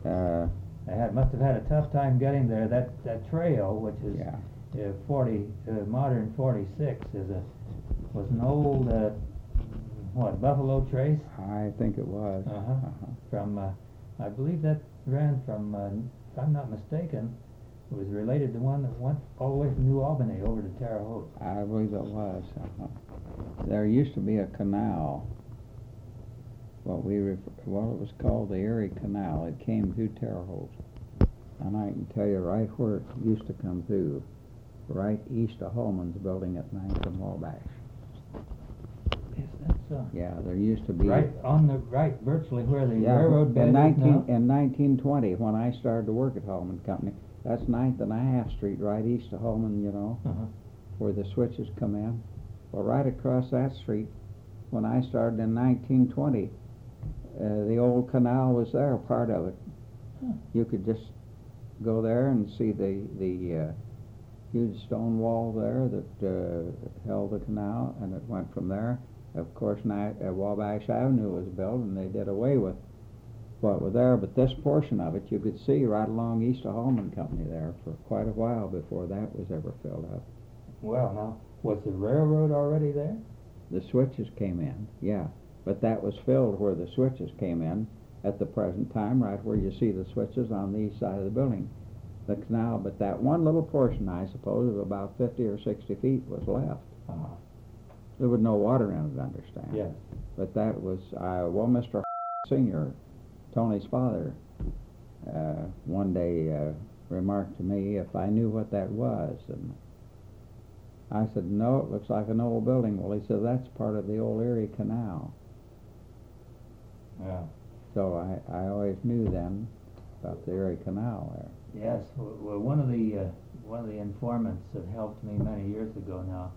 They must have had a tough time getting there. That trail, which is Yeah. 40 modern 46, was an old Buffalo Trace. I think it was. From I believe that ran from, if I'm not mistaken, it was related to one that went all the way from New Albany over to Terre Haute. I believe it was. There used to be a canal. What it was called the Erie Canal. It came through Terre Haute, and I can tell you right where it used to come through, right east of Holman's building at 9th and Wabash. Yes, that's Yeah, there used to be right on the right, virtually where the railroad bed is now. In 1920, when I started to work at Holman Company, that's 9th and a half Street, right east of Holman, where the switches come in. Well, right across that street, when I started in 1920, the old canal was there, part of it. You could just go there and see the huge stone wall there that held the canal, and it went from there. Of course, Wabash Avenue was built, and they did away with what was there, but this portion of it you could see right along east of Holman Company there for quite a while before that was ever filled up. Well, now, was the railroad already there? The switches came in, yeah, but that was filled where the switches came in at the present time, right where you see the switches on the east side of the building. The canal, but that one little portion, I suppose, of about 50 or 60 feet was left. There was no water in it, understand? Yes. But that was, Mr. Senior, Tony's father, one day remarked to me if I knew what that was, and I said, no, it looks like an old building. Well, he said, that's part of the old Erie Canal. Yeah. So I always knew then about the Erie Canal there. Yes. Well, one of the informants that helped me many years ago now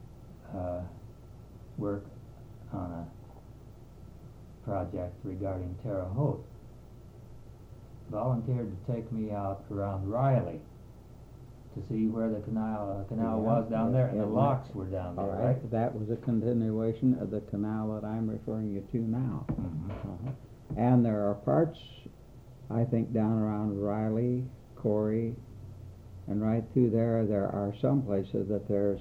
work on a project regarding Terre Haute, volunteered to take me out around Riley to see where the canal was down there, and the locks were down there, right? That was a continuation of the canal that I'm referring you to now. And there are parts, I think, down around Riley, Corey, and right through there, there are some places that there's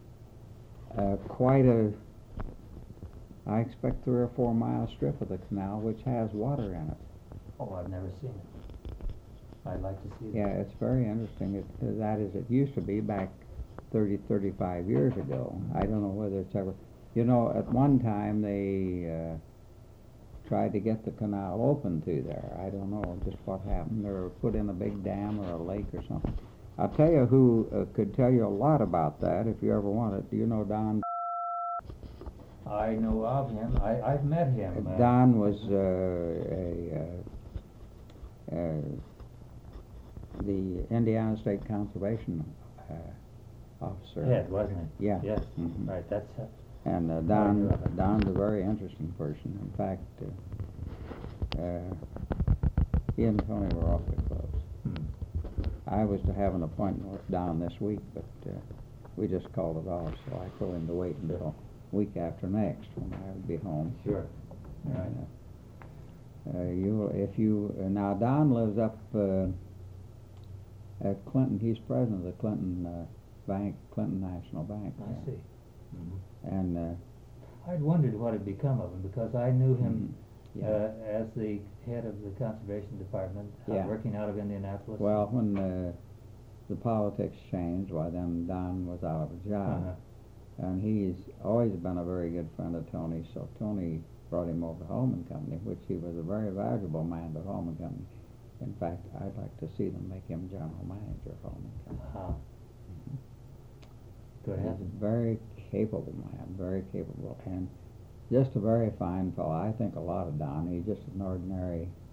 quite a, I expect 3 or 4 mile strip of the canal which has water in it. Oh, I've never seen it. I'd like to see that. Yeah, it's very interesting. It used to be back 30, 35 years ago. I don't know whether it's ever, at one time they tried to get the canal open through there. I don't know just what happened. They were put in a big dam or a lake or something. I'll tell you who could tell you a lot about that if you ever want it. Do you know Don? I know of him. I've met him. Don was the Indiana State Conservation officer. Head, wasn't he? Yeah. Yes. Right. That's. And Don's a very interesting person. In fact, he and Tony were awfully close. I was to have an appointment with Don this week, but we just called it off, so I told him to wait until week after next when I would be home. Sure. Right. Now Don lives up at Clinton. He's president of the Clinton Bank, Clinton National Bank. I see. And I'd wondered what had become of him because I knew him as the head of the conservation department, working out of Indianapolis. Well, when the politics changed, then Don was out of a job. And he's always been a very good friend of Tony, so Tony brought him over to Holman Company, which he was a very valuable man to Holman Company. In fact, I'd like to see them make him general manager of Holman Company. Good heavens. He's a very capable man, very capable, and just a very fine fellow. I think a lot of Don. He's just an ordinary